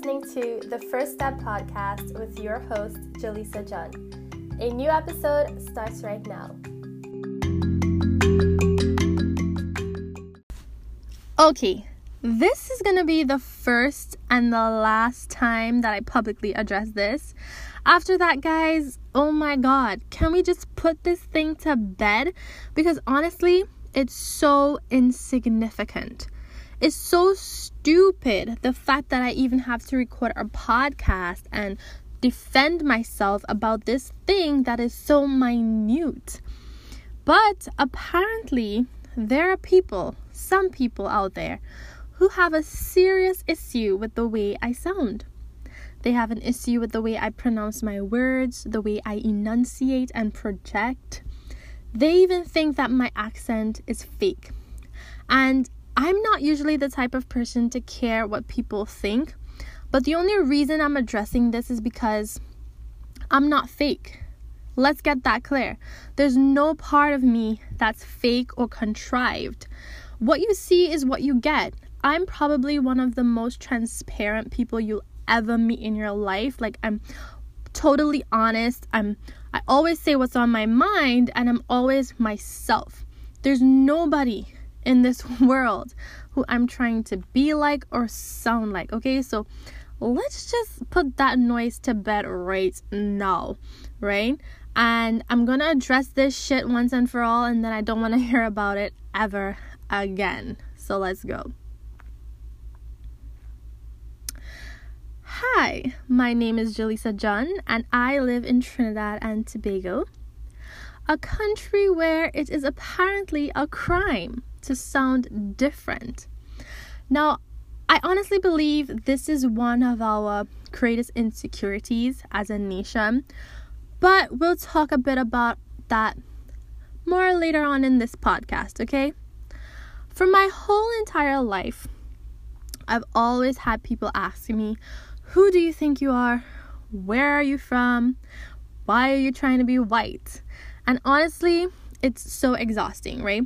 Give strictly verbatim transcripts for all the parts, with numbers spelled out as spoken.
listening to the First Step Podcast with your host, Jaleesa John. A new episode starts right now. Okay, this is going to be the first and the last time that I publicly address this. After that, guys, oh my God, can we just put this thing to bed? Because honestly, it's so insignificant. It's so stupid, the fact that I even have to record a podcast and defend myself about this thing that is so minute. But apparently, there are people, some people out there, who have a serious issue with the way I sound. They have an issue with the way I pronounce my words, the way I enunciate and project. They even think that my accent is fake. And I'm not usually the type of person to care what people think, but the only reason I'm addressing this is because I'm not fake. Let's get that clear. There's no part of me that's fake or contrived. What you see is what you get. I'm probably one of the most transparent people you'll ever meet in your life. Like, I'm totally honest. I'm I always say what's on my mind, and I'm always myself. There's nobody in this world who I'm trying to be like or sound like. Okay, so let's just put that noise to bed right now, right? And I'm gonna address this shit once and for all, and then I don't want to hear about it ever again. So let's go. Hi, my name is Jaleesa John, and I live in Trinidad and Tobago, a country where it is apparently a crime to sound different. Now, I honestly believe this is one of our greatest insecurities as a nation, but we'll talk a bit about that more later on in this podcast, okay? For my whole entire life, I've always had people asking me, who do you think you are? Where are you from? Why are you trying to be white? And honestly, it's so exhausting, right?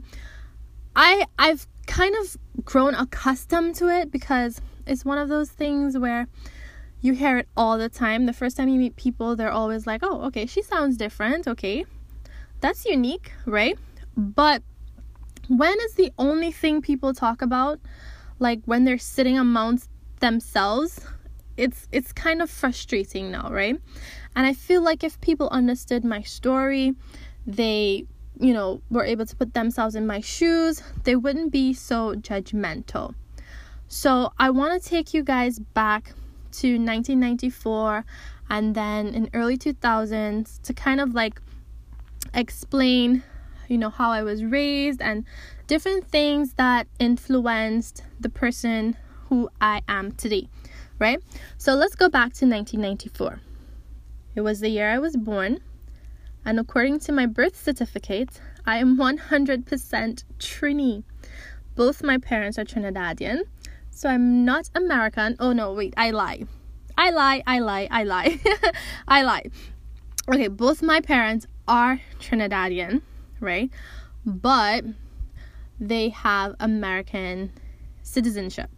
I, I've kind of grown accustomed to it because it's one of those things where you hear it all the time. The first time you meet people, they're always like, oh, okay, she sounds different. Okay, that's unique, right? But when it's the only thing people talk about, like when they're sitting amongst themselves, it's it's kind of frustrating now, right? And I feel like if people understood my story, they, you know, were able to put themselves in my shoes, they wouldn't be so judgmental. So I want to take you guys back to nineteen ninety-four and then in early two thousands to kind of like explain, you know, how I was raised and different things that influenced the person who I am today, right? So let's go back to nineteen ninety-four. It was the year I was born. And according to my birth certificate, I am one hundred percent Trini. Both my parents are Trinidadian, so I'm not American. Oh no, wait, I lie. I lie, I lie, I lie. I lie. Okay, both my parents are Trinidadian, right? But they have American citizenship.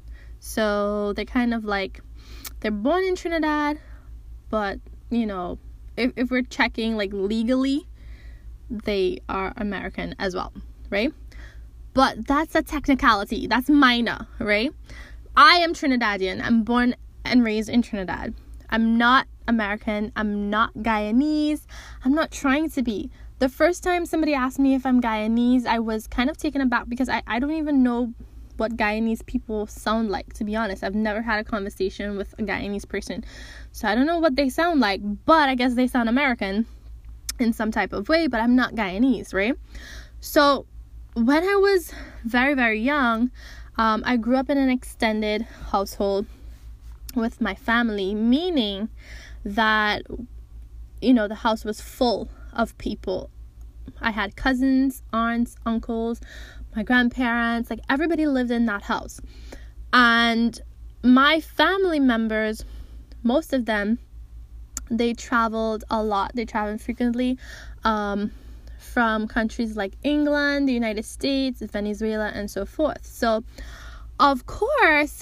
So they're kind of like, they're born in Trinidad, but, you know, If, if we're checking like legally, they are American as well, right? But that's a technicality. That's minor, right? I am Trinidadian. I'm born and raised in Trinidad. I'm not American. I'm not Guyanese. I'm not trying to be. The first time somebody asked me if I'm Guyanese, I was kind of taken aback because I, I don't even know what Guyanese people sound like, to be honest. I've never had a conversation with a Guyanese person, so I don't know what they sound like, but I guess they sound American in some type of way, but I'm not Guyanese, right? So when I was very, very young, um, I grew up in an extended household with my family, meaning that, you know, the house was full of people. I had cousins, aunts, uncles, my grandparents, like everybody lived in that house. And my family members, most of them, they traveled a lot. They traveled frequently um, from countries like England, the United States, Venezuela, and so forth. So, of course,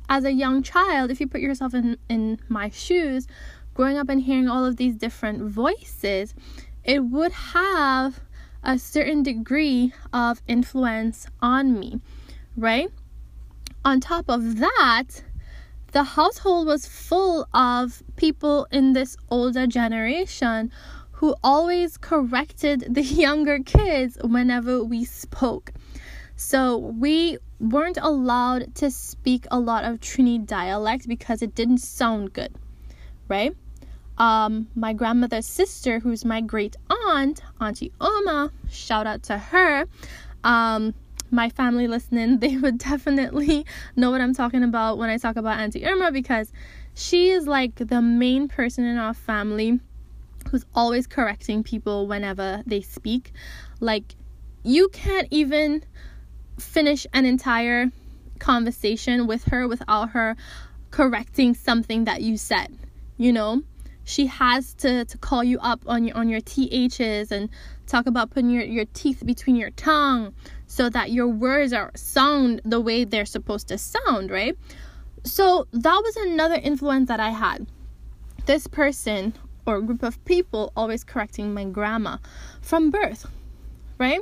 as a young child, if you put yourself in, in my shoes, growing up and hearing all of these different voices, it would have a certain degree of influence on me, right? On top of that, the household was full of people in this older generation who always corrected the younger kids whenever we spoke. So we weren't allowed to speak a lot of Trini dialect because it didn't sound good, right? Um, my grandmother's sister, who's my great aunt, Auntie Oma, shout out to her. Um, my family listening, they would definitely know what I'm talking about when I talk about Auntie Irma, because she is like the main person in our family who's always correcting people whenever they speak. Like, you can't even finish an entire conversation with her without her correcting something that you said, you know? She has to, to call you up on your on your T H's and talk about putting your, your teeth between your tongue so that your words are sound the way they're supposed to sound, right? So that was another influence that I had. This person or group of people always correcting my grammar from birth, right?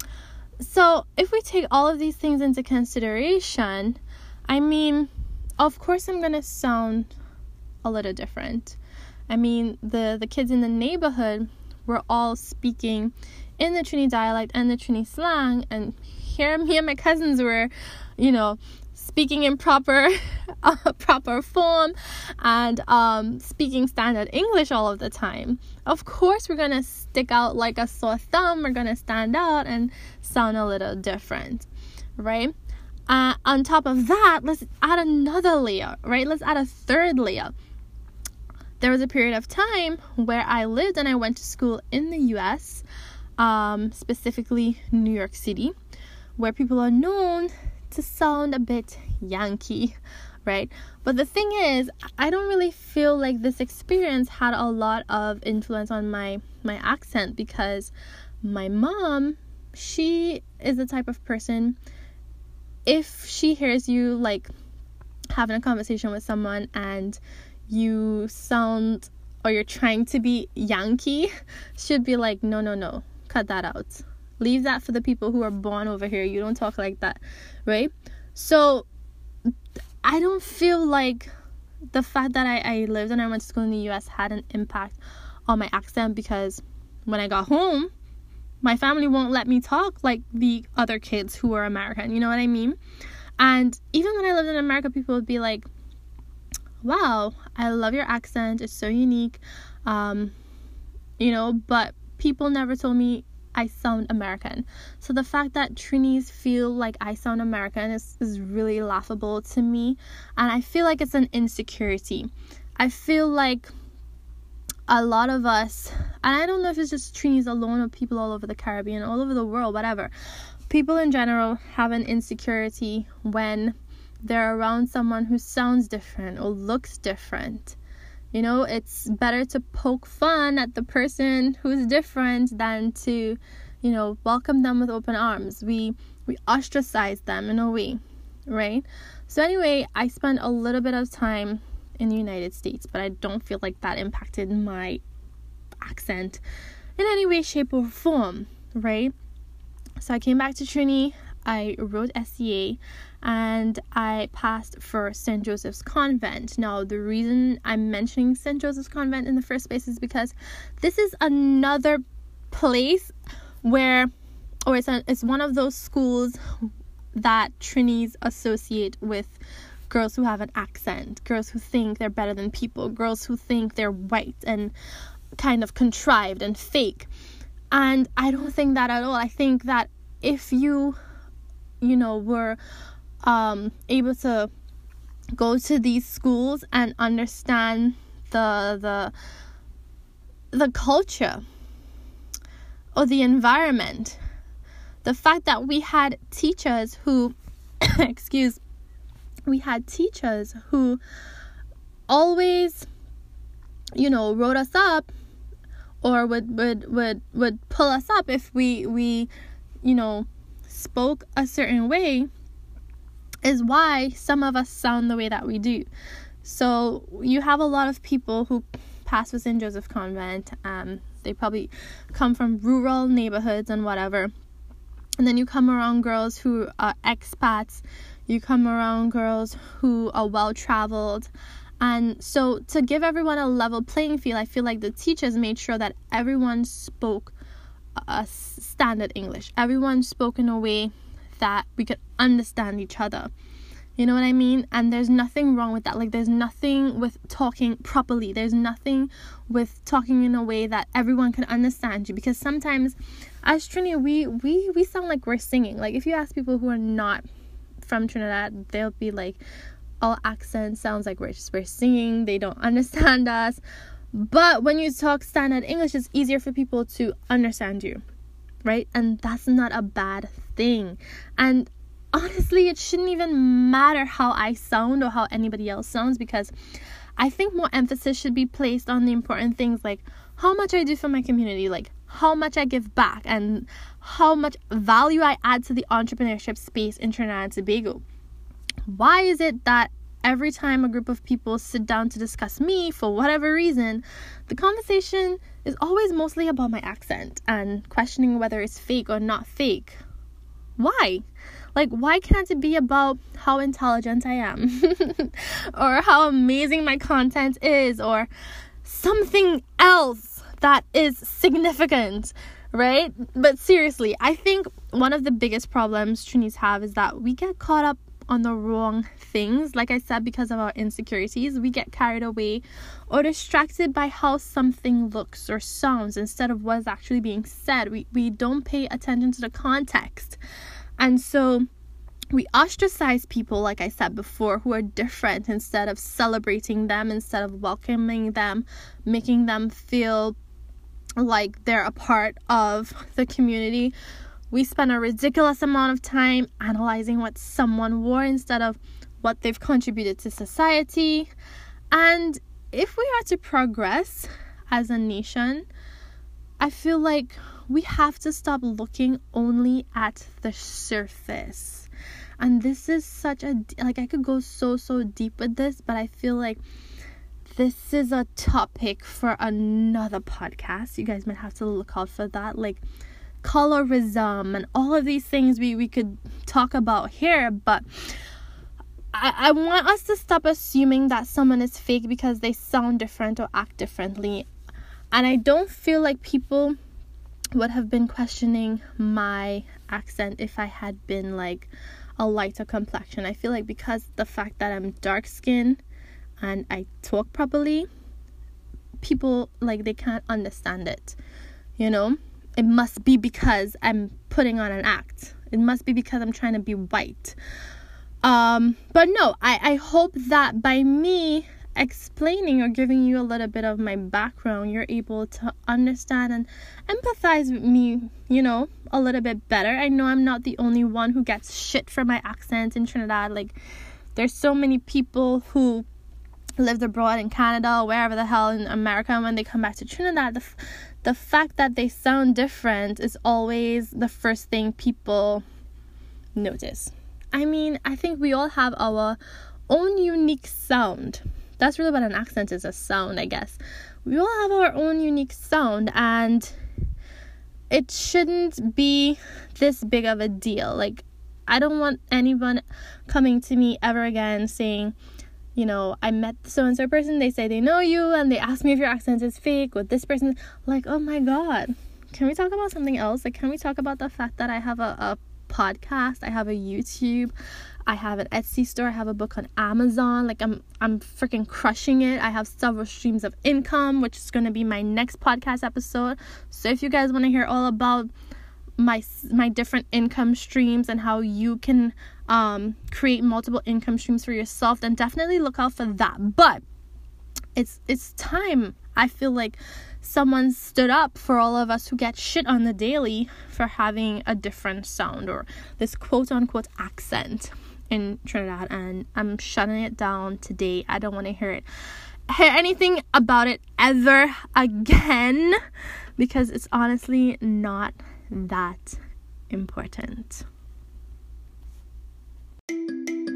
So if we take all of these things into consideration, I mean, of course I'm going to sound a little different. I mean, the, the kids in the neighborhood were all speaking in the Trini dialect and the Trini slang, and here me and my cousins were, you know, speaking in proper uh, proper form and um, speaking standard English all of the time. Of course, we're going to stick out like a sore thumb. We're going to stand out and sound a little different, right? Uh, on top of that, let's add another layer, right? Let's add a third layer. There was a period of time where I lived and I went to school in the U S, um, specifically New York City, where people are known to sound a bit Yankee, right? But the thing is, I don't really feel like this experience had a lot of influence on my, my accent, because my mom, she is the type of person, if she hears you like having a conversation with someone and you sound, or you're trying to be Yankee, she'd be like, no, no, no, cut that out. Leave that for the people who are born over here. You don't talk like that, right? So I don't feel like the fact that I, I lived and I went to school in the U S had an impact on my accent, because when I got home, my family won't let me talk like the other kids who are American. You know what I mean? And even when I lived in America, people would be like, wow, I love your accent. It's so unique. Um, you know, but people never told me I sound American. So the fact that Trinis feel like I sound American is, is really laughable to me. And I feel like it's an insecurity. I feel like a lot of us, and I don't know if it's just Trinis alone or people all over the Caribbean, all over the world, whatever. People in general have an insecurity when they're around someone who sounds different or looks different. You know, it's better to poke fun at the person who's different than to, you know, welcome them with open arms. We we ostracize them in a way, right? So anyway, I spent a little bit of time in the United States, but I don't feel like that impacted my accent in any way, shape, or form, right? So I came back to Trini. I wrote S C A and I passed for Saint Joseph's Convent. Now, the reason I'm mentioning Saint Joseph's Convent in the first place is because this is another place where, or it's, a, it's one of those schools that Trinis associate with girls who have an accent, girls who think they're better than people, girls who think they're white and kind of contrived and fake. And I don't think that at all. I think that if you you know, were um, able to go to these schools and understand the the the culture or the environment, the fact that we had teachers who, excuse, we had teachers who always, you know, wrote us up or would would would, would pull us up if we we, you know, spoke a certain way, is why some of us sound the way that we do. So you have a lot of people who pass with Saint Joseph Convent. Um, they probably come from rural neighborhoods and whatever. And then you come around girls who are expats. You come around girls who are well-traveled. And so to give everyone a level playing field, I feel like the teachers made sure that everyone spoke a standard English. Everyone spoke in a way that we could understand each other. You know what I mean? And there's nothing wrong with that. Like, there's nothing with talking properly. There's nothing with talking in a way that everyone can understand you. Because sometimes, as Trini, we, we, we sound like we're singing. Like, if you ask people who are not from Trinidad, they'll be like, our accent sounds like we're just we're singing. They don't understand us. But when you talk standard English, it's easier for people to understand you, right? And that's not a bad thing. And honestly, it shouldn't even matter how I sound or how anybody else sounds, because I think more emphasis should be placed on the important things, like how much I do for my community, like how much I give back, and how much value I add to the entrepreneurship space in Trinidad and Tobago. Why is it that every time a group of people sit down to discuss me, for whatever reason, the conversation is always mostly about my accent and questioning whether it's fake or not fake? Why? Like, why can't it be about how intelligent I am? Or how amazing my content is? Or something else that is significant, right? But seriously, I think one of the biggest problems Trinis have is that we get caught up on the wrong things. Like I said, because of our insecurities, we get carried away or distracted by how something looks or sounds instead of what's actually being said. We we don't pay attention to the context. And so we ostracize people, like I said before, who are different, instead of celebrating them, instead of welcoming them, making them feel like they're a part of the community. We spend a ridiculous amount of time analyzing what someone wore instead of what they've contributed to society. And if we are to progress as a nation, I feel like we have to stop looking only at the surface. And this is such a, like, I could go so, so deep with this, but I feel like this is a topic for another podcast. You guys might have to look out for that. Like, colorism and all of these things we, we could talk about here, but I, I want us to stop assuming that someone is fake because they sound different or act differently. And I don't feel like people would have been questioning my accent if I had been like a lighter complexion. I feel like because the fact that I'm dark skinned and I talk properly, people, like, they can't understand it, you know? It must be because I'm putting on an act. It must be because I'm trying to be white. Um, but no, I, I hope that by me explaining or giving you a little bit of my background, you're able to understand and empathize with me, you know, a little bit better. I know I'm not the only one who gets shit for my accent in Trinidad. Like, there's so many people who lived abroad in Canada or wherever the hell in America, and when they come back to Trinidad, the f- the fact that they sound different is always the first thing people notice. I mean, I think we all have our own unique sound. That's really what an accent is, a sound, I guess. We all have our own unique sound, and it shouldn't be this big of a deal. Like, I don't want anyone coming to me ever again saying, you know, I met so-and-so person, they say they know you, and they ask me if your accent is fake, or this person, like, oh my god, can we talk about something else? Like, can we talk about the fact that I have a, a podcast, I have a YouTube, I have an Etsy store, I have a book on Amazon, like, I'm, I'm freaking crushing it. I have several streams of income, which is going to be my next podcast episode. So if you guys want to hear all about my my different income streams and how you can um create multiple income streams for yourself, then definitely look out for that. But it's it's time. I feel like someone stood up for all of us who get shit on the daily for having a different sound or this quote unquote accent in Trinidad, and I'm shutting it down today. I don't want to hear it hear anything about it ever again, because it's honestly not that important.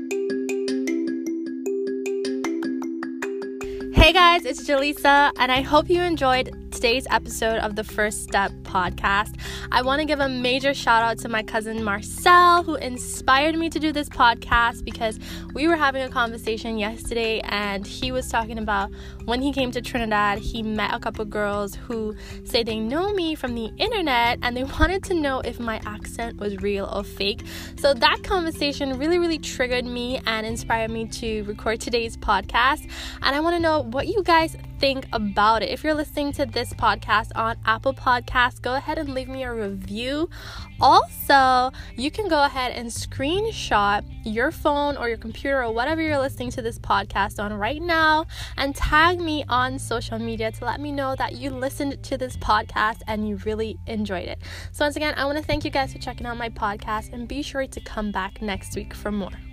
Hey guys, it's Jaleesa, and I hope you enjoyed today's episode of the First Step podcast. I want to give a major shout out to my cousin Marcel, who inspired me to do this podcast because we were having a conversation yesterday and he was talking about when he came to Trinidad, he met a couple girls who say they know me from the internet and they wanted to know if my accent was real or fake. So that conversation really, really triggered me and inspired me to record today's podcast. And I want to know what you guys think about it. If you're listening to this podcast on Apple Podcasts, go ahead and leave me a review. Also, you can go ahead and screenshot your phone or your computer or whatever you're listening to this podcast on right now and tag me on social media to let me know that you listened to this podcast and you really enjoyed it. So once again, I want to thank you guys for checking out my podcast and be sure to come back next week for more.